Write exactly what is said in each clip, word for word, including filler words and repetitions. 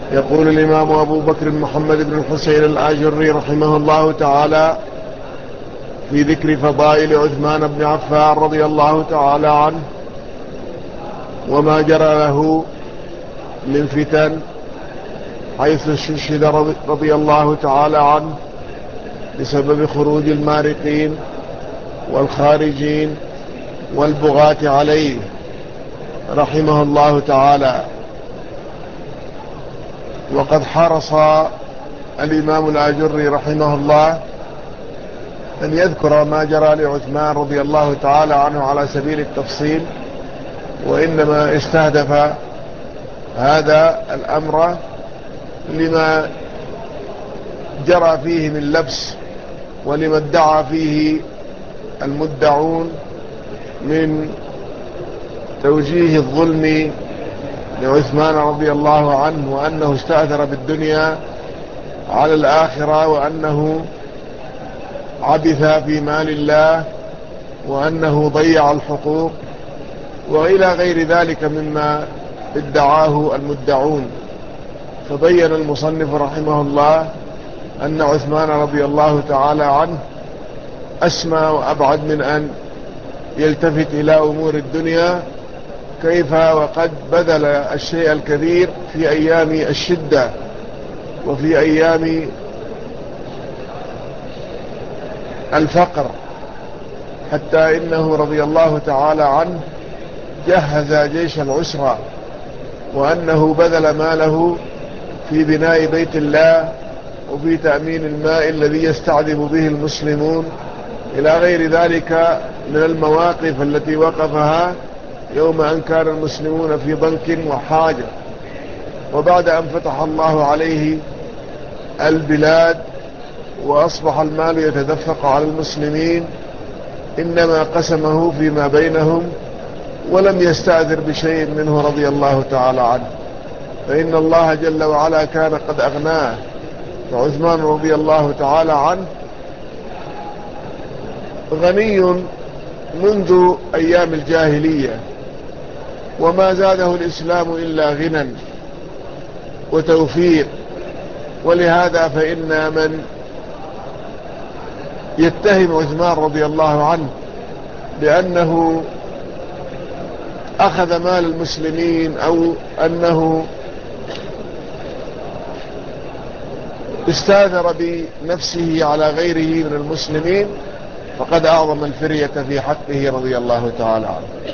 يقول الإمام أبو بكر محمد بن الحسين الآجري رحمه الله تعالى في ذكر فضائل عثمان بن عفان رضي الله تعالى عنه وما جرى له من فتن، حيث استشهد رضي الله تعالى عنه بسبب خروج المارقين والخارجين والبغاة عليه رحمه الله تعالى. وقد حرص الإمام الآجري رحمه الله أن يذكر ما جرى لعثمان رضي الله تعالى عنه على سبيل التفصيل، وإنما استهدف هذا الأمر لما جرى فيه من لبس ولما ادعى فيه المدعون من توجيه الظلم لعثمان رضي الله عنه، وأنه استأثر بالدنيا على الآخرة، وأنه عبث في مال الله، وأنه ضيع الحقوق، وإلى غير ذلك مما ادعاه المدعون. فبين المصنف رحمه الله أن عثمان رضي الله تعالى عنه أسمى وأبعد من أن يلتفت إلى أمور الدنيا، كيف وقد بذل الشيء الكثير في أيام الشدة وفي أيام الفقر، حتى إنه رضي الله تعالى عنه جهز جيش العسرة، وأنه بذل ماله في بناء بيت الله وفي تأمين الماء الذي يستعذب به المسلمون، إلى غير ذلك من المواقف التي وقفها يوم أن كان المسلمون في ضنك وحاجة. وبعد أن فتح الله عليه البلاد وأصبح المال يتدفق على المسلمين، إنما قسمه فيما بينهم ولم يستأثر بشيء منه رضي الله تعالى عنه، فإن الله جل وعلا كان قد أغناه. فعثمان رضي الله تعالى عنه غني منذ أيام الجاهلية، وما زاده الإسلام إلا غنى وتوفيق. ولهذا فإن من يتهم عثمان رضي الله عنه بأنه أخذ مال المسلمين أو أنه استاثر بنفسه على غيره من المسلمين، فقد أعظم الفرية في حقه رضي الله تعالى عنه.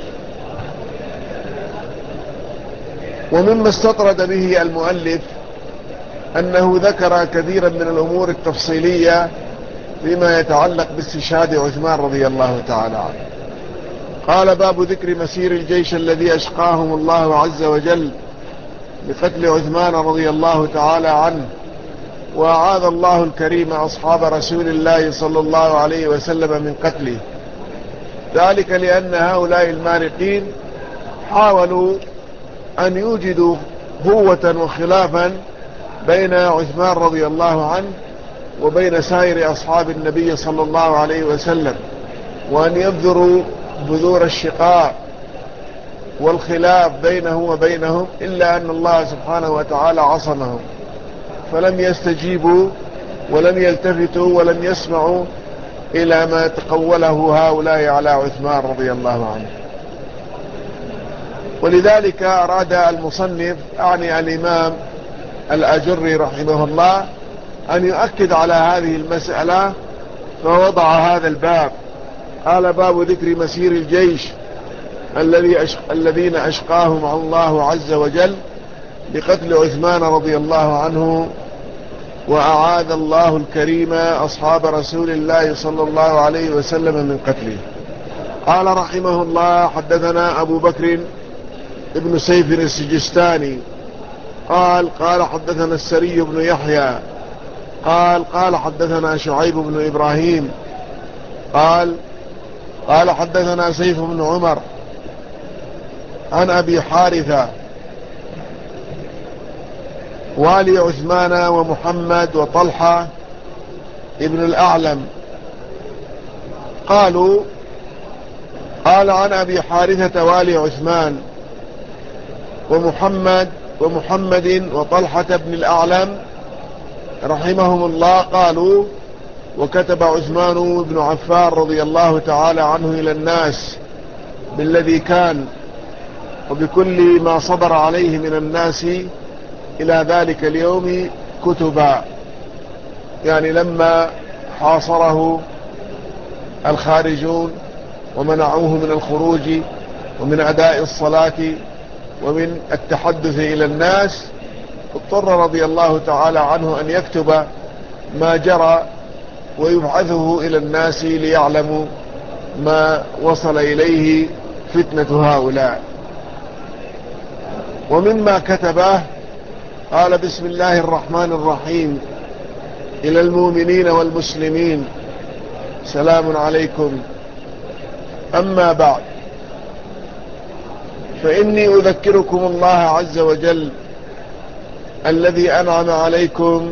ومما استطرد به المؤلف أنه ذكر كثيرا من الأمور التفصيلية فيما يتعلق باستشهاد عثمان رضي الله تعالى عنه. قال: باب ذكر مسير الجيش الذي أشقاهم الله عز وجل بقتل عثمان رضي الله تعالى عنه، وأعاذ الله الكريم أصحاب رسول الله صلى الله عليه وسلم من قتله، ذلك لأن هؤلاء المارقين حاولوا أن يوجدوا قوة وخلافا بين عثمان رضي الله عنه وبين سائر أصحاب النبي صلى الله عليه وسلم، وأن يبذروا بذور الشقاق والخلاف بينه وبينهم، إلا أن الله سبحانه وتعالى عصمهم، فلم يستجيبوا ولم يلتفتوا ولم يسمعوا إلى ما تقوله هؤلاء على عثمان رضي الله عنه. ولذلك أراد المصنف أعني الإمام الآجري رحمه الله أن يؤكد على هذه المسألة، فوضع هذا الباب. قال: باب ذكر مسير الجيش الذي أشق الذين أشقاهم الله عز وجل بقتل عثمان رضي الله عنه، وأعاذ الله الكريم أصحاب رسول الله صلى الله عليه وسلم من قتله. قال رحمه الله: حدثنا أبو بكر ابن سيف السجستاني قال قال حدثنا السري بن يحيى قال قال حدثنا شعيب بن إبراهيم قال قال حدثنا سيف بن عمر عن أبي حارثة والي عثمان ومحمد وطلحة ابن الأعلم قالوا قال عن أبي حارثة والي عثمان ومحمد ومحمد وطلحة بن الأعلم رحمهم الله قالوا: وكتب عثمان بن عفان رضي الله تعالى عنه إلى الناس بالذي كان وبكل ما صدر عليه من الناس إلى ذلك اليوم كتبا، يعني لما حاصره الخارجون ومنعوه من الخروج ومن أداء الصلاة ومن التحدث إلى الناس، اضطر رضي الله تعالى عنه أن يكتب ما جرى ويبعثه إلى الناس ليعلموا ما وصل إليه فتنة هؤلاء. ومما كتبه قال: بسم الله الرحمن الرحيم، إلى المؤمنين والمسلمين، سلام عليكم، أما بعد، فإني أذكركم الله عز وجل الذي أنعم عليكم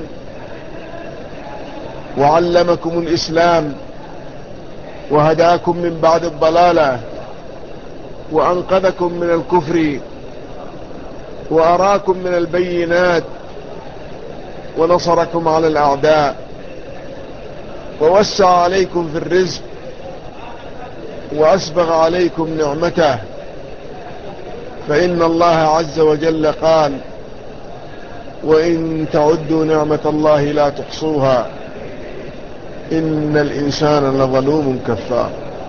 وعلمكم الإسلام وهداكم من بعد الضلالة وأنقذكم من الكفر وأراكم من البينات ونصركم على الأعداء ووسع عليكم في الرزق وأسبغ عليكم نعمته، فإن الله عز وجل قال: وإن تعدوا نعمة الله لا تحصوها إن الإنسان لظلوم كفار.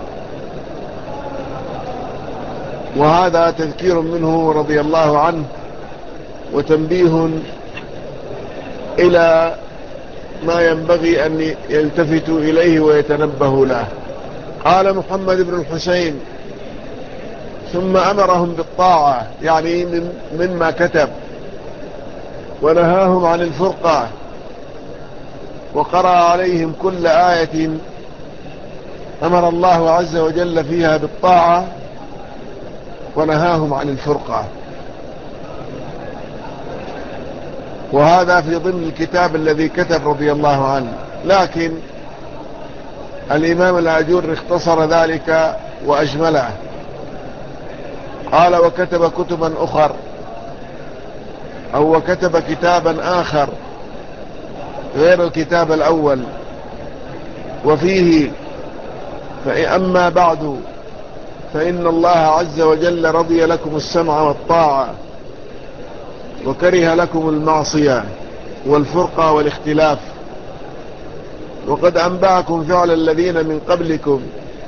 وهذا تذكير منه رضي الله عنه وتنبيه إلى ما ينبغي أن يلتفتوا إليه ويتنبهوا له. قال محمد بن الحسين: ثم أمرهم بالطاعة، يعني من مما كتب، ونهاهم عن الفرقة، وقرأ عليهم كل آية أمر الله عز وجل فيها بالطاعة ونهاهم عن الفرقة. وهذا في ضمن الكتاب الذي كتب رضي الله عنه، لكن الإمام الآجر اختصر ذلك وأجمله. قال: وكتب كتبا أخر، أو وكتب كتابا آخر غير الكتاب الأول، وفيه: فأما بعد، فإن الله عز وجل رضي لكم السمع والطاعة وكره لكم المعصية والفرقة والاختلاف، وقد أنبأكم فعل الذين من قبلكم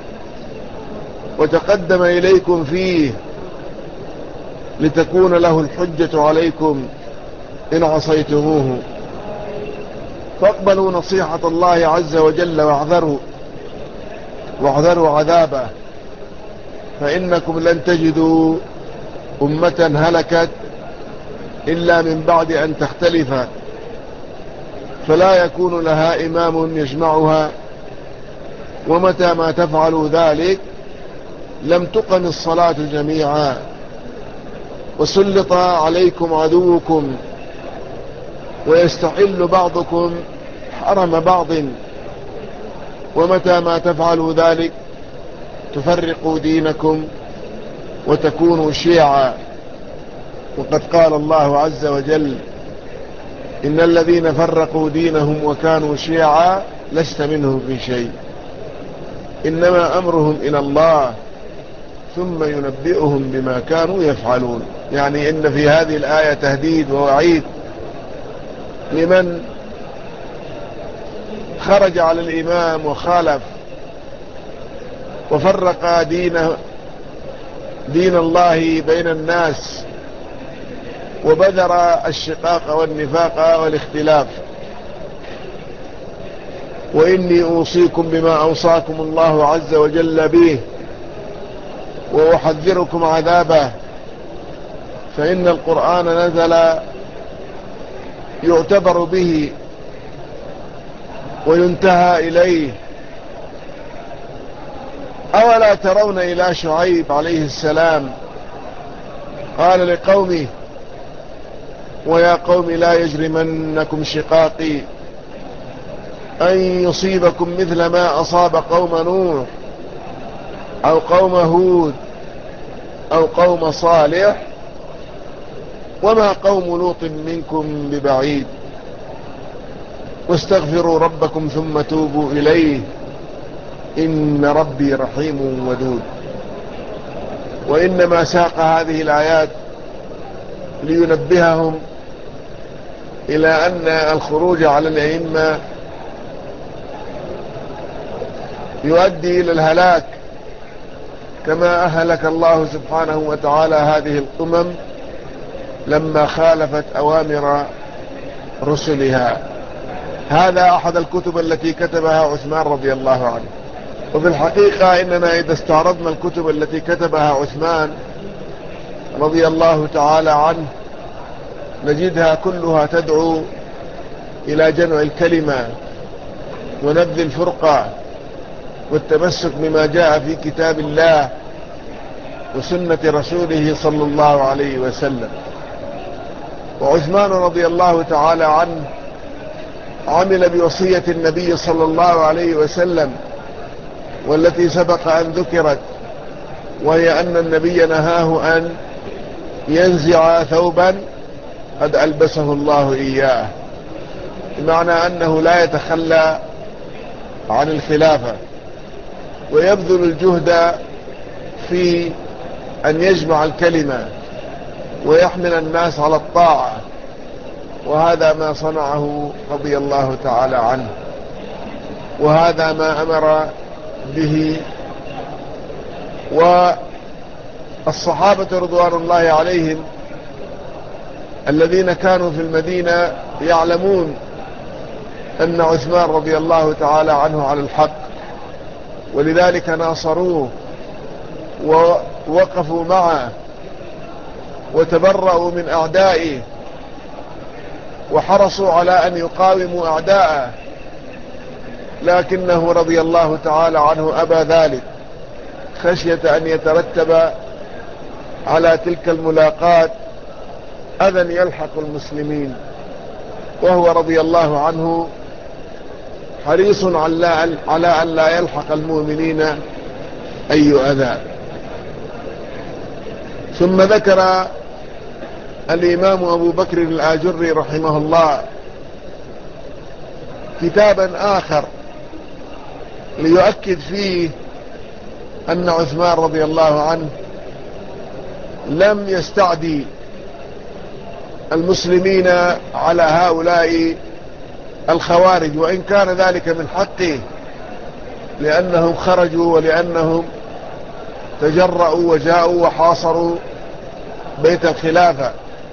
وتقدم إليكم فيه لتكون له الحجة عليكم إن عصيتموه، فاقبلوا نصيحة الله عز وجل واحذروا واحذروا عذابه، فإنكم لن تجدوا أمة هلكت إلا من بعد أن تختلف، فلا يكون لها إمام يجمعها، ومتى ما تفعلوا ذلك لم تقم الصلاة جميعا، وسلط عليكم عدوكم، ويستحل بعضكم حرم بعض، ومتى ما تفعلوا ذلك تفرقوا دينكم وتكونوا شيعا. وقد قال الله عز وجل: إن الذين فرقوا دينهم وكانوا شيعا لست منهم في شيء، إنما أمرهم إلى الله ثم ينبئهم بما كانوا يفعلون. يعني إن في هذه الآية تهديد ووعيد لمن خرج على الإمام وخالف وفرق دين دين الله بين الناس وبذر الشقاق والنفاق والاختلاف. وإني أوصيكم بما أوصاكم الله عز وجل به وأحذركم عذابه، فإن القرآن نزل يعتبر به وينتهى إليه. أولا ترون إلى شعيب عليه السلام قال لقومه: ويا قوم لا يجرمنكم شقاقي أن يصيبكم مثل ما أصاب قوم نوح أو قوم هود أو قوم صالح، وما قوم لوط منكم ببعيد واستغفروا ربكم ثم توبوا إليه إن ربي رحيم ودود. وإنما ساق هذه الآيات لينبههم إلى أن الخروج على الأئمة يؤدي إلى الهلاك، كما أهلك الله سبحانه وتعالى هذه الأمم لما خالفت أوامر رسلها. هذا أحد الكتب التي كتبها عثمان رضي الله عنه. وفي الحقيقة إننا إذا استعرضنا الكتب التي كتبها عثمان رضي الله تعالى عنه نجدها كلها تدعو إلى جمع الكلمة ونبذ الفرقة والتمسك بما جاء في كتاب الله وسنة رسوله صلى الله عليه وسلم. وعثمان رضي الله تعالى عنه عمل بوصية النبي صلى الله عليه وسلم والتي سبق أن ذكرت، وهي أن النبي نهاه أن ينزع ثوبا قد ألبسه الله إياه، بمعنى أنه لا يتخلى عن الخلافة ويبذل الجهد في أن يجمع الكلمة ويحمل الناس على الطاعة، وهذا ما صنعه رضي الله تعالى عنه، وهذا ما أمر به. والصحابة رضوان الله عليهم الذين كانوا في المدينة يعلمون أن عثمان رضي الله تعالى عنه على الحق، ولذلك ناصروه ووقفوا معه وتبرأوا من أعدائه وحرصوا على أن يقاوموا أعداءه، لكنه رضي الله تعالى عنه أبى ذلك خشية أن يترتب على تلك الملاقات أذى يلحق المسلمين، وهو رضي الله عنه حريص على أن لا يلحق المؤمنين أي أذى. ثم ذكر الإمام أبو بكر الآجري رحمه الله كتابا آخر ليؤكد فيه أن عثمان رضي الله عنه لم يستعدي المسلمين على هؤلاء الخوارج، وإن كان ذلك من حقه لأنهم خرجوا ولأنهم تجرؤوا وجاءوا وحاصروا بيت الخلافة،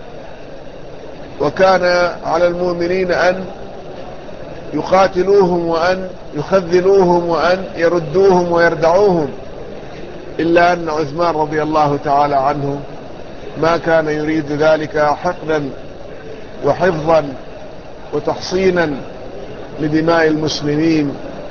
وكان على المؤمنين أن يقاتلوهم وأن يخذلوهم وأن يردوهم ويردعوهم، إلا أن عثمان رضي الله تعالى عنه ما كان يريد ذلك حقنا وحفظا وتحصينا لدماء المسلمين،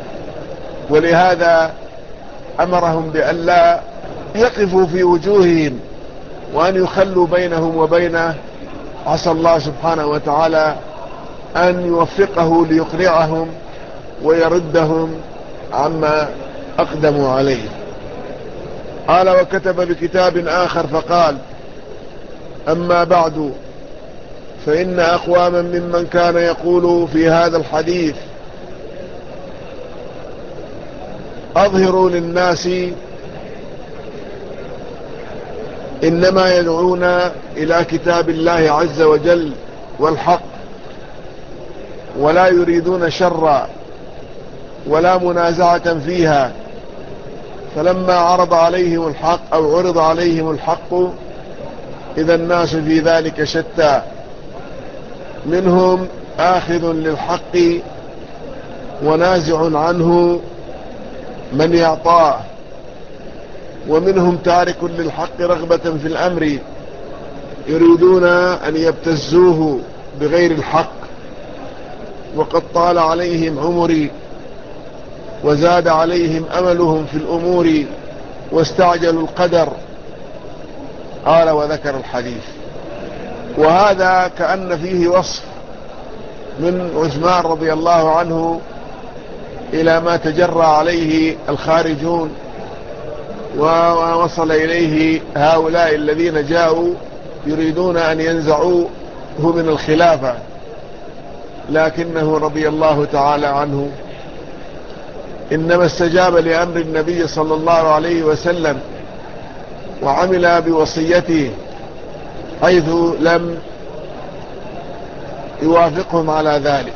ولهذا أمرهم بأن لا يقفوا في وجوههم وأن يخلوا بينهم وبينه، عسى الله سبحانه وتعالى أن يوفقه ليقنعهم ويردهم عما أقدموا عليه. قال: وكتب بكتاب آخر فقال: أما بعد فإن أقواما ممن كان يقول في هذا الحديث أظهروا للناس إنما يدعون إلى كتاب الله عز وجل والحق، ولا يريدون شرا ولا منازعة فيها، فلما عرض عليهم الحق أو عرض عليهم الحق إذا الناس في ذلك شتى، منهم آخذ للحق ونازع عنه من يعطاه، ومنهم تارك للحق رغبة في الأمر يريدون أن يبتزوه بغير الحق، وقد طال عليهم عمري وزاد عليهم أملهم في الأمور واستعجلوا القدر. قال: وذكر الحديث. وهذا كأن فيه وصف من عثمان رضي الله عنه إلى ما تجرى عليه الخارجون ووصل إليه هؤلاء الذين جاءوا يريدون أن ينزعوه من الخلافة، لكنه رضي الله تعالى عنه إنما استجاب لأمر النبي صلى الله عليه وسلم وعمل بوصيته، حيث لم يوافقهم على ذلك.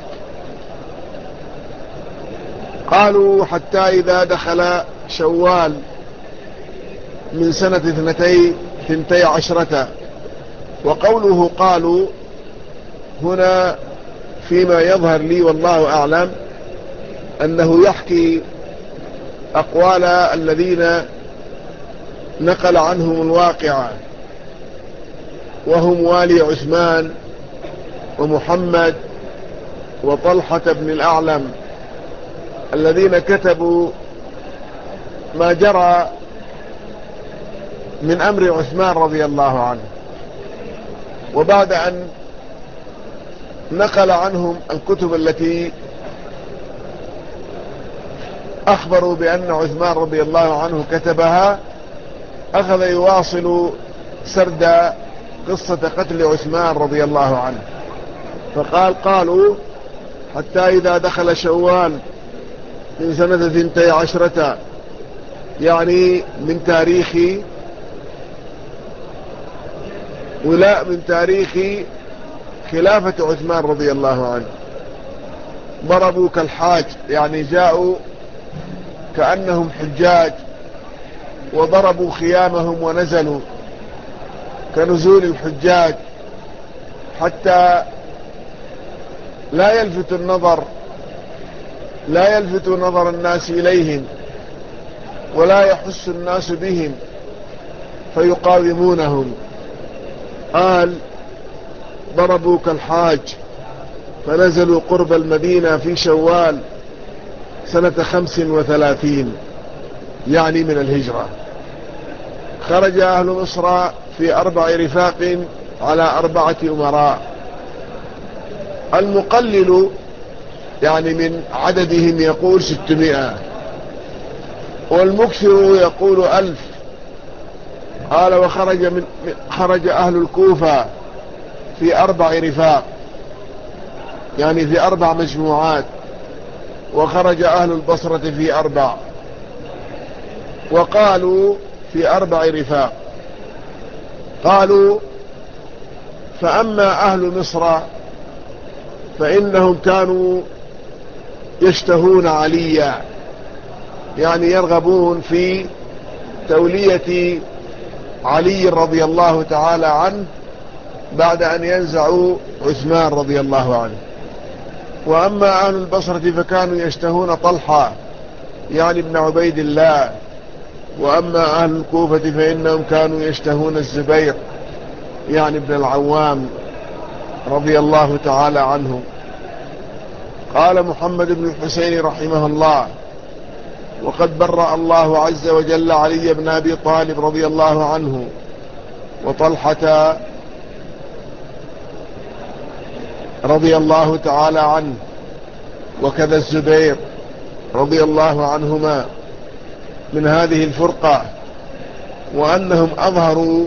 قالوا حتى إذا دخل شوال من سنة اثنتي ثنتي عشرة. وقوله قالوا هنا فيما يظهر لي والله أعلم أنه يحكي أقوال الذين نقل عنهم الواقعة، وهم والي عثمان ومحمد وطلحة بن الأعلم، الذين كتبوا ما جرى من أمر عثمان رضي الله عنه. وبعد أن نقل عنهم الكتب التي أخبروا بأن عثمان رضي الله عنه كتبها، أخذ يواصل سرد قصة قتل عثمان رضي الله عنه. فقال قالوا حتى إذا دخل شوال من سنة ثنتي عشرة، يعني من تاريخ ولا من تاريخ خلافة عثمان رضي الله عنه، ضربوا كالحاج، يعني جاءوا كأنهم حجاج وضربوا خيامهم ونزلوا كنزول الحجاج، حتى لا يلفت النظر لا يلفت نظر الناس إليهم ولا يحس الناس بهم فيقاومونهم. قال ضربوا كالحاج فنزلوا قرب المدينة في شوال سنة خمس وثلاثين، يعني من الهجرة. خرج أهل مصر في أربع رفاق على أربعة أمراء. المقلل يعني من عددهم يقول ستمائة، والمكثر يقول ألف. قال وخرج من خرج أهل الكوفة في أربع رفاق، يعني في أربع مجموعات. وخرج أهل البصرة في أربع، وقالوا في أربع رفاق. قالوا فأما أهل مصر فإنهم كانوا يشتهون عليا، يعني يرغبون في تولية علي رضي الله تعالى عنه بعد أن ينزعوا عثمان رضي الله عنه. وأما أهل البصرة فكانوا يشتهون طلحة، يعني ابن عبيد الله. وأما أهل الكوفة فإنهم كانوا يشتهون الزبير، يعني ابن العوام رضي الله تعالى عنه. قال محمد بن الحسين رحمه الله وقد برأ الله عز وجل علي بن أبي طالب رضي الله عنه وطلحة رضي الله تعالى عنه، وكذا الزبير رضي الله عنهما، من هذه الفرقة، وأنهم أظهروا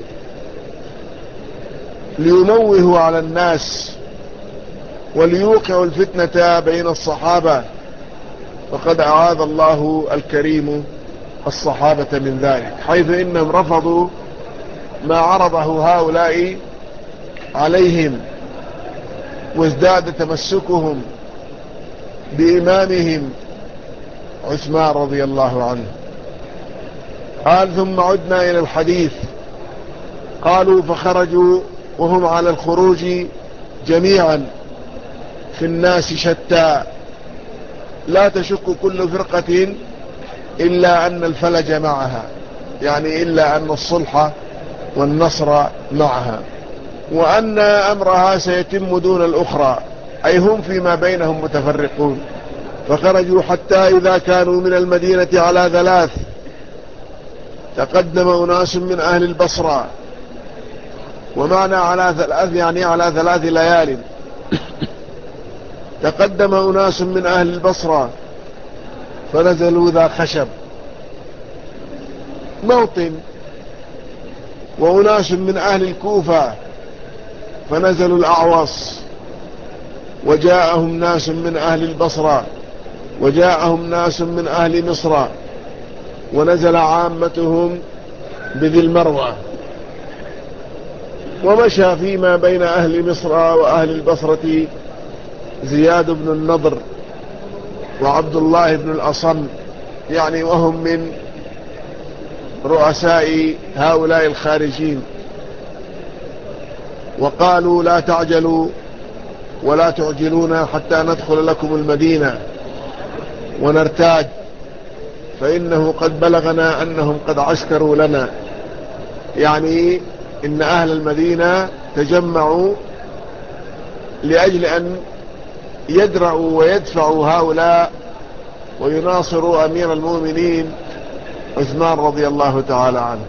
ليموهوا على الناس وليوقعوا الفتنة بين الصحابة، وقد أعاذ الله الكريم الصحابة من ذلك، حيث إنهم رفضوا ما عرضه هؤلاء عليهم، وازداد تمسكهم بإمامهم عثمان رضي الله عنه. قال ثم عدنا إلى الحديث. قالوا فخرجوا وهم على الخروج جميعا في الناس شتى، لا تشك كل فرقة إلا أن الفلج معها، يعني إلا أن الصلح والنصر معها، وأن أمرها سيتم دون الأخرى، أي هم فيما بينهم متفرقون. فخرجوا حتى إذا كانوا من المدينة على ثلاث، تقدم أناس من أهل البصرة، ومعنى على ثلاث يعني على ثلاث ليال. تقدم أناس من أهل البصرة فنزلوا ذا خشب موطن، وأناس من أهل الكوفة فنزلوا الأعوص، وجاءهم ناس من أهل البصرة، وجاءهم ناس من أهل مصر، ونزل عامتهم بذي المروة. ومشى فيما بين أهل مصر وأهل البصرة زياد بن النضر وعبد الله بن الأصم، يعني وهم من رؤساء هؤلاء الخارجين، وقالوا لا تعجلوا ولا تعجلونا حتى ندخل لكم المدينة ونرتاد، فإنه قد بلغنا أنهم قد عسكروا لنا، يعني إن أهل المدينة تجمعوا لأجل أن يدرعوا ويدفعوا هؤلاء ويناصروا أمير المؤمنين عثمان رضي الله تعالى عنه.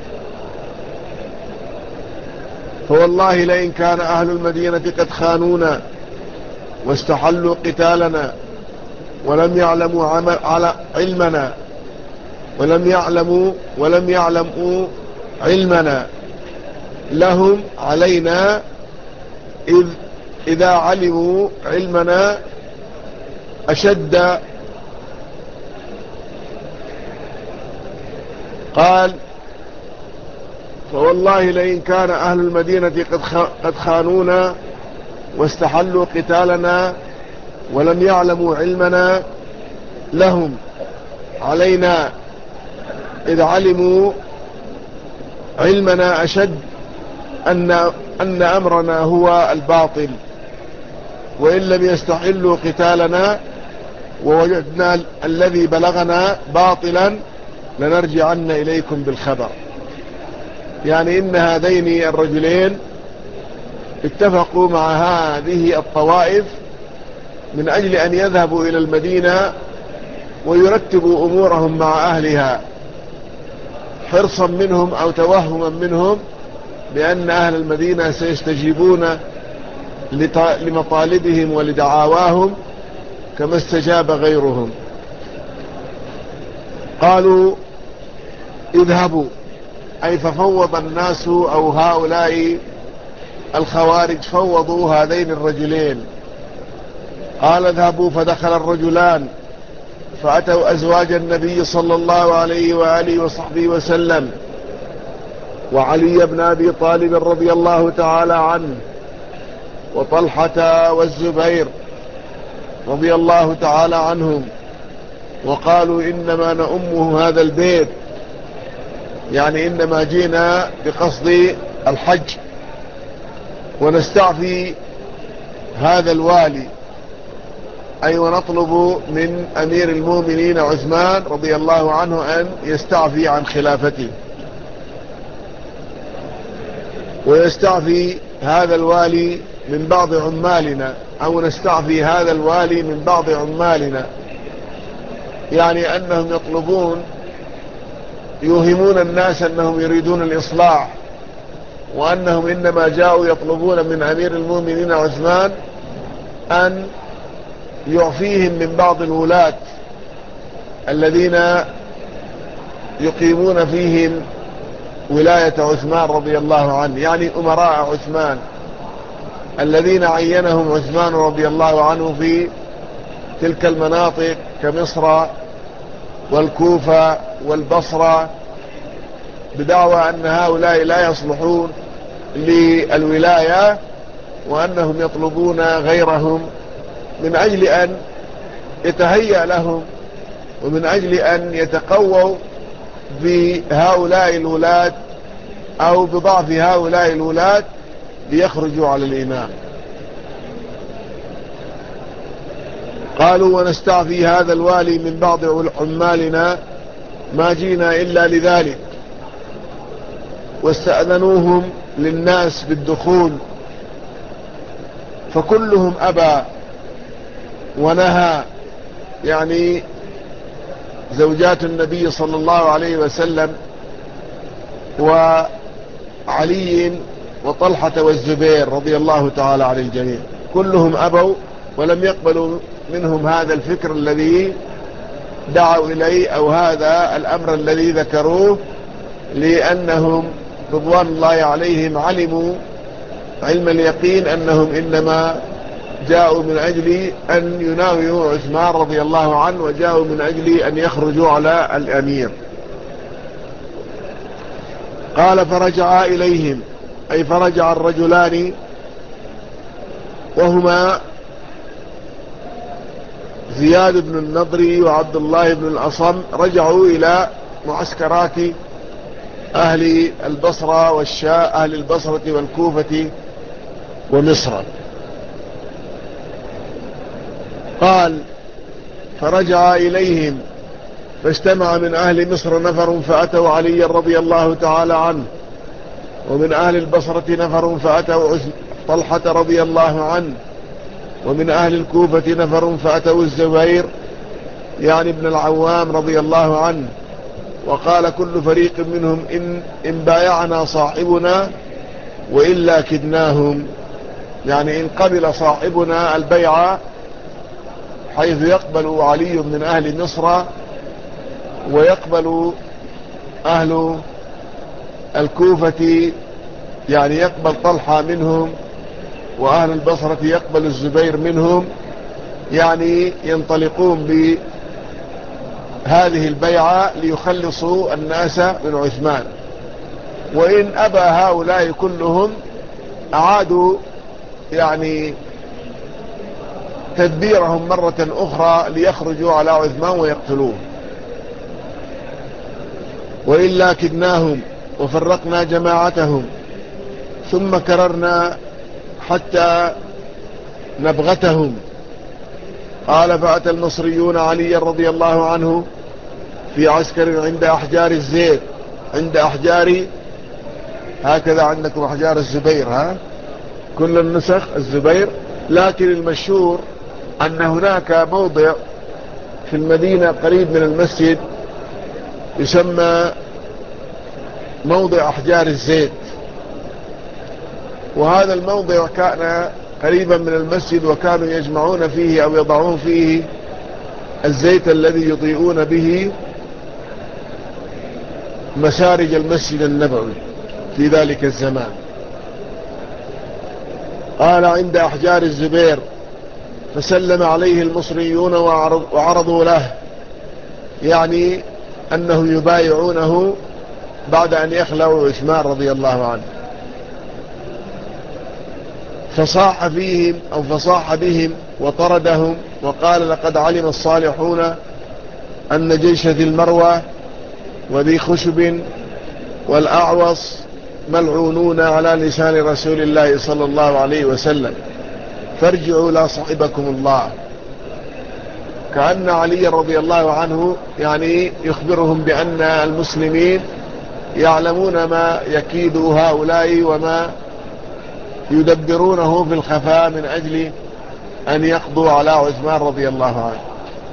فوالله لئن كان أهل المدينة قد خانونا واستحلوا قتالنا ولم يعلموا على علمنا ولم يعلموا ولم يعلموا علمنا لهم علينا، إذ إذا علموا علمنا أشد. قال فوالله لئن كان أهل المدينة قد خانونا واستحلوا قتالنا ولم يعلموا علمنا لهم علينا، إذ علموا علمنا أشد أن, أن أمرنا هو الباطل، وإن لم يستحلوا قتالنا ووجدنا الذي بلغنا باطلا لنرجعن إليكم بالخبر. يعني إن هذين الرجلين اتفقوا مع هذه الطوائف من أجل أن يذهبوا إلى المدينة ويرتبوا أمورهم مع أهلها، حرصا منهم أو توهما منهم بأن أهل المدينة سيستجيبون لمطالبهم ولدعاواهم كما استجاب غيرهم. قالوا اذهبوا، أي ففوض الناس أو هؤلاء الخوارج فوضوا هذين الرجلين. قال اذهبوا، فدخل الرجلان فأتوا أزواج النبي صلى الله عليه وآله وصحبه وسلم وعلي بن أبي طالب رضي الله تعالى عنه وطلحة والزبير رضي الله تعالى عنهم، وقالوا إنما نؤمه هذا البيت، يعني إنما جينا بقصد الحج ونستعفي هذا الوالي، أي ونطلب من أمير المؤمنين عثمان رضي الله عنه أن يستعفي عن خلافته ويستعفي هذا الوالي من بعض عمالنا، أو نستعفي هذا الوالي من بعض عمالنا، يعني أنهم يطلبون يوهمون الناس أنهم يريدون الإصلاح، وأنهم إنما جاءوا يطلبون من أمير المؤمنين عثمان أن يعفيهم من بعض الولاة الذين يقيمون فيهم ولاية عثمان رضي الله عنه، يعني أمراء عثمان الذين عينهم عثمان رضي الله عنه في تلك المناطق كمصر والكوفة والبصرة، بدعوى أن هؤلاء لا يصلحون للولاية وأنهم يطلبون غيرهم من أجل أن يتهيأ لهم ومن أجل أن يتقووا بهؤلاء الولاة أو بضعف هؤلاء الولاة ليخرجوا على الإمام. قالوا ونستعفي هذا الوالي من بعض عمالنا، ما جينا إلا لذلك. واستأذنوهم للناس بالدخول فكلهم أبى ونهى، يعني زوجات النبي صلى الله عليه وسلم وعلي وطلحة والزبير رضي الله تعالى عن الجميع، كلهم أبوا ولم يقبلوا منهم هذا الفكر الذي دعوا إليه أو هذا الأمر الذي ذكروه، لأنهم رضوان الله عليهم علموا علم اليقين أنهم إنما جاءوا من أجل أن يناوئوا عثمان رضي الله عنه، وجاءوا من أجل أن يخرجوا على الأمير. قال فرجع إليهم، أي فرجع الرجلان وهما زياد بن النضر وعبد الله بن الأصم، رجعوا إلى معسكرات أهل البصرة والشام، أهل البصرة والكوفة ومصر. قال فرجع إليهم فاجتمع من أهل مصر نفر فأتوا علي رضي الله تعالى عنه، ومن أهل البصرة نفر فأتوا طلحة رضي الله عنه، ومن أهل الكوفة نفر فأتوا الزبير يعني ابن العوام رضي الله عنه. وقال كل فريق منهم إن, إن بايعنا صاحبنا وإلا كدناهم، يعني إن قبل صاحبنا البيعة حيث يقبل علي من أهل مصر ويقبل أهل الكوفة، يعني يقبل طلحة منهم، وأهل البصرة يقبل الزبير منهم، يعني ينطلقون بهذه البيعة ليخلصوا الناس من عثمان. وإن أبى هؤلاء كلهم أعادوا يعني تدبيرهم مرة أخرى ليخرجوا على عثمان ويقتلوه. وإلا كدناهم وفرقنا جماعتهم ثم كررنا حتى نبغتهم. قال فأتى المصريون علي رضي الله عنه في عسكر عند أحجار الزيت، عند أحجار، هكذا عندكم أحجار الزبير، ها كل النسخ الزبير، لكن المشهور أن هناك موضع في المدينة قريب من المسجد يسمى موضع أحجار الزيت، وهذا الموضع كان قريبا من المسجد، وكانوا يجمعون فيه أو يضعون فيه الزيت الذي يضيئون به مسارج المسجد النبوي في ذلك الزمان. قال عند أحجار الزبير فسلم عليه المصريون وعرضوا له، يعني أنه يبايعونه بعد أن يخلعوا عثمان رضي الله عنه. فصاح فيهم أو فصاح بهم وطردهم وقال لقد علم الصالحون أن جيش ذي المروة وذي خشب والأعوص ملعونون على لسان رسول الله صلى الله عليه وسلم، فارجعوا لا صحبكم الله. كأن علي رضي الله عنه يعني يخبرهم بأن المسلمين يعلمون ما يكيد هؤلاء وما يدبرونه في الخفاء من أجل أن يقضوا على عثمان رضي الله عنه.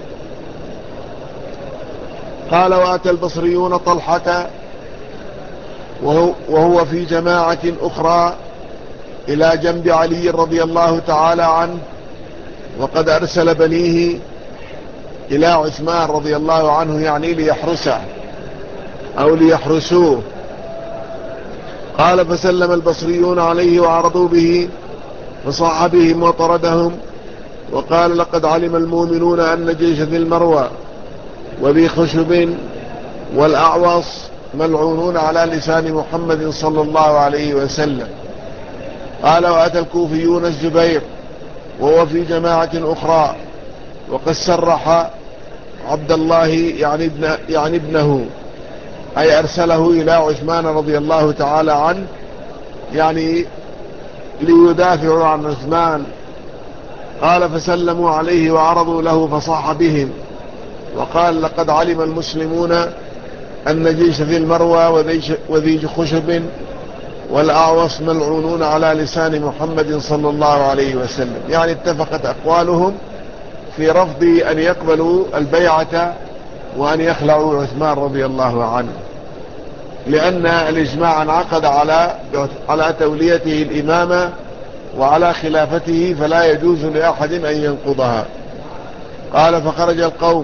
قال وأتى البصريون طلحة وهو, وهو في جماعة أخرى إلى جنب علي رضي الله تعالى عنه، وقد أرسل بنيه إلى عثمان رضي الله عنه يعني ليحرسه أو ليحرسوه. قال فسلم البصريون عليه وعرضوا به فصاح بهم وطردهم وقال لقد علم المؤمنون أن جيش ذي المروى وذي خشب والأعوص ملعونون على لسان محمد صلى الله عليه وسلم. قال وأتى الكوفيون الزبير وهو في جماعة أخرى، وقد سرح عبد الله يعني, ابن يعني ابنه، أي أرسله إلى عثمان رضي الله تعالى عنه يعني ليدافعوا عن عثمان. قال فسلموا عليه وعرضوا له فصاح بهم وقال لقد علم المسلمون أن جيش ذي المروى وذي خشب والأعوص ملعونون على لسان محمد صلى الله عليه وسلم، يعني اتفقت أقوالهم في رفض أن يقبلوا البيعة وأن يخلعوا عثمان رضي الله عنه، لأن الإجماع انعقد على على توليته الإمامة وعلى خلافته، فلا يجوز لأحد أن ينقضها. قال فخرج القوم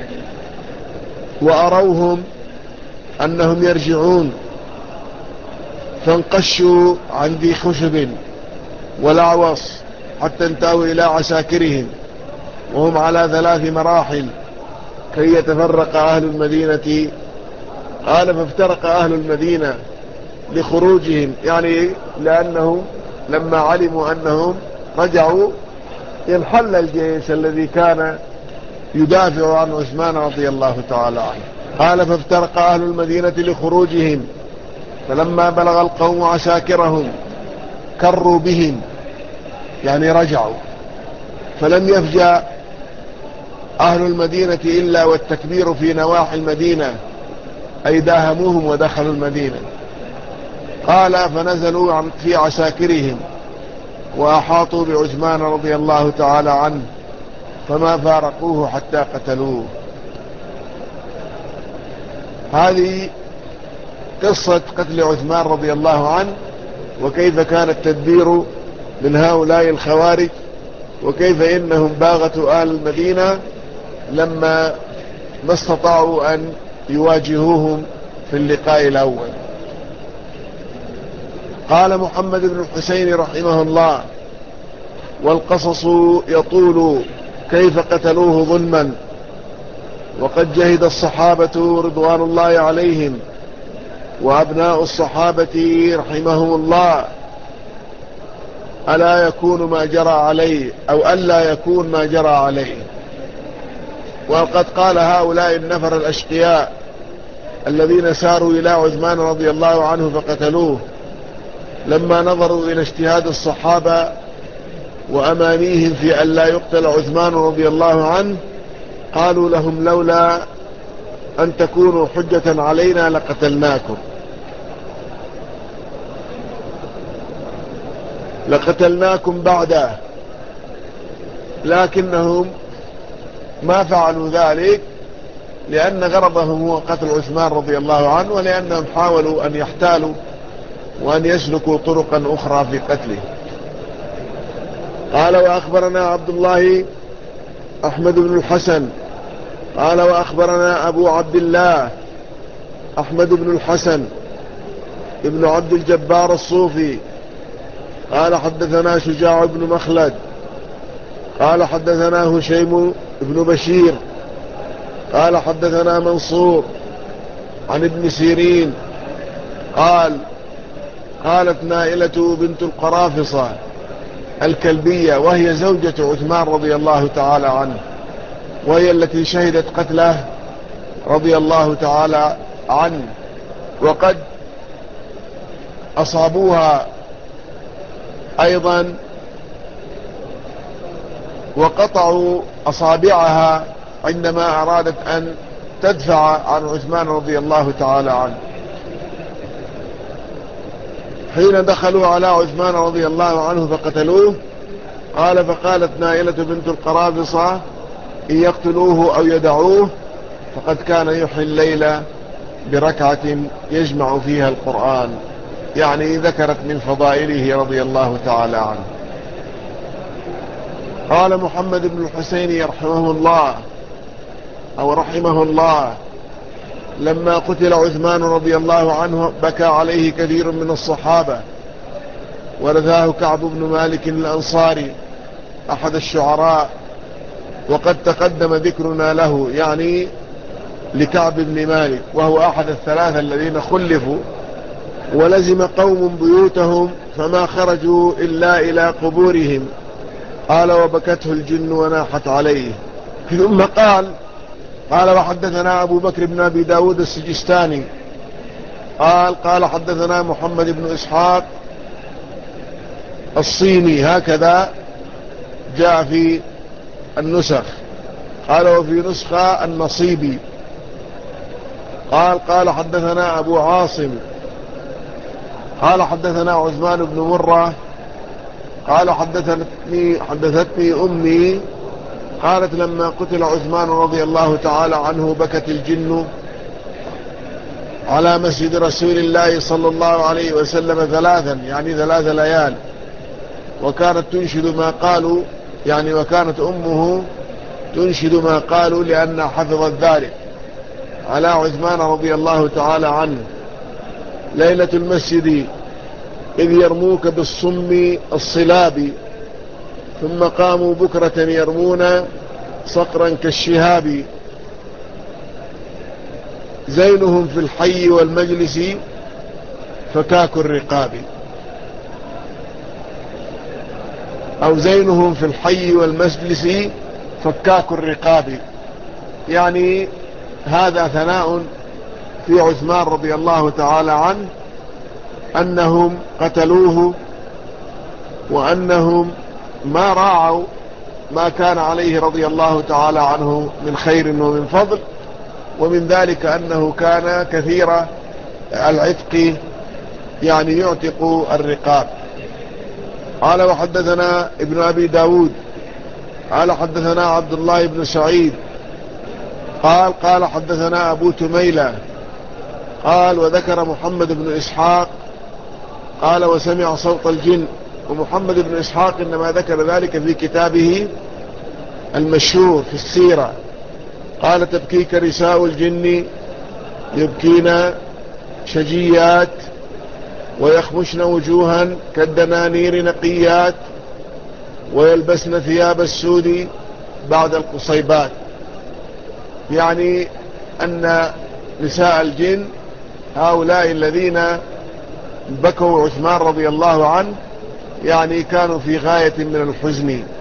وأروهم أنهم يرجعون، فانقشوا عن ذي خشب والأعوص حتى انتهوا إلى عساكرهم وهم على ثلاث مراحل كي يتفرق أهل المدينة. قال فافترق أهل المدينة لخروجهم، يعني لأنهم لما علموا أنهم رجعوا انحل الجيش الذي كان يدافع عن عثمان رضي الله تعالى عنه. قال فافترق أهل المدينة لخروجهم، فلما بلغ القوم عساكرهم كروا بهم، يعني رجعوا، فلم يفجأ أهل المدينة إلا والتكبير في نواحي المدينة، أي داهموهم ودخلوا المدينة. قال فنزلوا في عساكرهم وأحاطوا بعثمان رضي الله تعالى عنه فما فارقوه حتى قتلوه. هذه قصة قتل عثمان رضي الله عنه، وكيف كان التدبير من هؤلاء الخوارج، وكيف إنهم باغتوا أهل المدينة لما ما استطاعوا أن يواجهوهم في اللقاء الأول. قال محمد بن الحسين رحمه الله: والقصص يطول كيف قتلوه ظلما، وقد جهد الصحابة رضوان الله عليهم وأبناء الصحابة رحمهم الله ألا يكون ما جرى عليه أو ألا يكون ما جرى عليه. وقد قال هؤلاء النفر الأشقياء الذين ساروا إلى عثمان رضي الله عنه فقتلوه لما نظروا إلى اجتهاد الصحابة وأمانيهم في أن لا يقتل عثمان رضي الله عنه، قالوا لهم: لولا أن تكونوا حجة علينا لقتلناكم لقتلناكم بعده. لكنهم ما فعلوا ذلك لأن غرضهم هو قتل عثمان رضي الله عنه، ولأنهم حاولوا أن يحتالوا وأن يسلكوا طرقا أخرى في قتله. قال وأخبرنا عبد الله أحمد بن الحسن قال وأخبرنا أبو عبد الله أحمد بن الحسن ابن عبد الجبار الصوفي قال حدثنا شجاع بن مخلد قال حدثنا هشيم بن بشير قال حدثنا منصور عن ابن سيرين قال قالت نائلة بنت القرافصة الكلبية، وهي زوجة عثمان رضي الله تعالى عنه، وهي التي شهدت قتله رضي الله تعالى عنه، وقد أصابوها أيضا وقطعوا أصابعها عندما أرادت أن تدفع عن عثمان رضي الله تعالى عنه. حين دخلوا على عثمان رضي الله عنه فقتلوه، قال فقالت نائلة بنت القرابصة إن يقتلوه أو يدعوه فقد كان يحيي الليل بركعة يجمع فيها القرآن، يعني ذكرت من فضائله رضي الله تعالى عنه. قال محمد بن الحسين رحمه الله أو رحمه الله: لما قتل عثمان رضي الله عنه بكى عليه كثير من الصحابة، ورثاه كعب بن مالك الأنصاري أحد الشعراء، وقد تقدم ذكرنا له، يعني لكعب بن مالك، وهو أحد الثلاثة الذين خلفوا ولزم قوم بيوتهم فما خرجوا إلا إلى قبورهم. قال وبكته الجن وناحت عليه. ثم قال قال وحدثنا أبو بكر بن أبي داود السجستاني قال قال حدثنا محمد بن إسحاق الصيني، هكذا جاء في النسخ. قال وفي نسخة النصيبي قال قال حدثنا أبو عاصم قال حدثنا عثمان بن مرة قال حدثتني, حدثتني أمي قالت لما قتل عثمان رضي الله تعالى عنه بكت الجن على مسجد رسول الله صلى الله عليه وسلم ثلاثا، يعني ثلاث ليال، وكانت تنشد ما قالوا، يعني وكانت أمه تنشد ما قالوا لأنها حفظت ذلك على عثمان رضي الله تعالى عنه. ليلة المسجد إذ يرموك بالصم الصلاب ثم قاموا بكرة يرمون صقرا كالشهاب. زينهم في الحي والمجلس فكاك الرقاب، أو زينهم في الحي والمجلس فكاك الرقاب. يعني هذا ثناء في عثمان رضي الله تعالى عنه، أنهم قتلوه وأنهم ما راعوا ما كان عليه رضي الله تعالى عنه من خير ومن فضل، ومن ذلك أنه كان كثير العتق، يعني يعتق الرقاب. قال وحدثنا ابن أبي داود قال حدثنا عبد الله بن سعيد قال قال حدثنا أبو تميلة قال وذكر محمد بن إسحاق قال وسمع صوت الجن. ومحمد بن إسحاق إنما ذكر ذلك في كتابه المشهور في السيرة. قال تبكيك رساء الجن يبكين شجيات ويخمشن وجوها كالدنانير نقيات ويلبسن ثياب السود بعد القصيبات. يعني أن نساء الجن هؤلاء الذين بكوا عثمان رضي الله عنه يعني كانوا في غاية من الحزن.